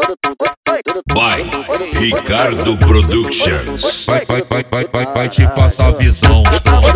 By Ricardo Productions. Vai te passar visão.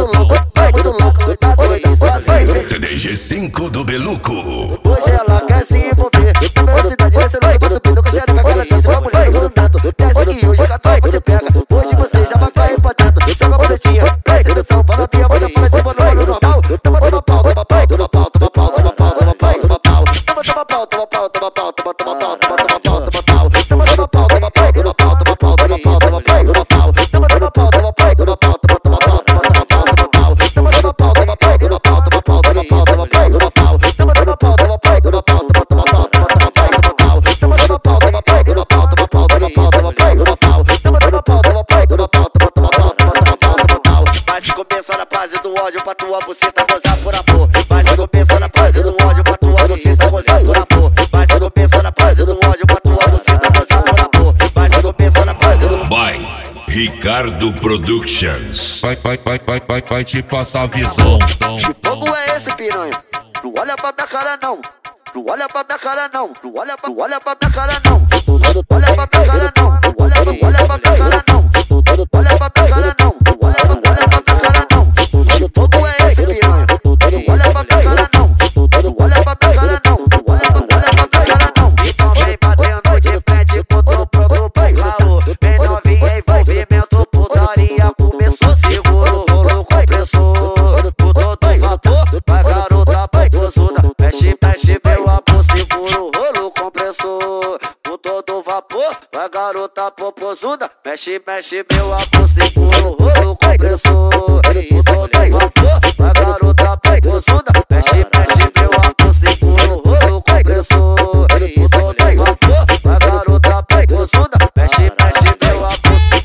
CDG5 do Beluco. Hoje ela quer se envolver na velocidade desse louco pra subir no caixeira com aquela dança. Uma mulher no momento, desce e hoje catuaba te pega. Hoje você já vai cair pra dentro. Joga a bucetinha, pra sedução, para a via, você fala cima no olho normal. Toma pau, toma pau, toma pau, toma pau, toma pau, toma pau, toma pau. Toma pau, toma pau, toma pau, toma pau, toma pau, toma pau, toma pau. Toma pau, toma pau, toma pau, toma pau, toma pau, toma pau, toma pau. Toma pau, toma pau, toma pau, toma pau, toma pau, toma pau, toma pau. Toma pau, toma pau, toma pau, toma pau, toma pau, toma pau, toma pau. Toma pau, toma pau, toma pau, toma pau, toma pau, toma pau, toma pau. Toma pau, toma pau, toma pau, toma pau, toma pau, toma pau, toma pau. Toma pau, toma pau, toma pau, toma pau, toma pau, toma pau. Vai se começar na base do ódio pra tua buceta gozar por amor. Vai se começar na base do ódio pra tua buceta gozar por amor. Vai se começar na base do ódio pra tua buceta gozar por amor. Vai se começar na base do By Ricardo Productions. Vai te passar visão. Que fogo é esse, piranha? Tu olha pra minha cara não. Tu olha pra minha cara não. Tu olha pra minha cara não. Tu olha pra minha cara não. Tu olha pra minha cara não. Tu olha pra minha cara não. Tu olha pra minha cara não. Que fogo é esse, piranha? Tu olha pra minha cara não. Tu olha pra minha cara não. Tu olha pra minha cara não. Então vem batendo de frente com tudo pronto pro calor. Vem novinha, envolvimento, putaria começou. Seguro, rolo compressor. O todo vapor, vai garota popozuda. Mexe, mexe, meu amor, seguro, rolo compressor. O todo vapor, vai garota popozuda. Mexe, mexe, meu amor, seguro, rolo compressor. O todo vapor, vai garota popozuda. Mexe, mexe, meu amor, seguro, rolo compressor. O todo vapor, vai garota popozuda. Mexe, mexe, meu amor.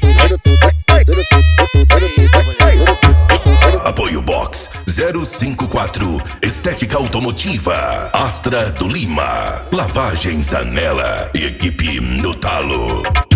Apoio Box 054 Estética Automotiva Astra do Lima Lavagens Anela e equipe no talo.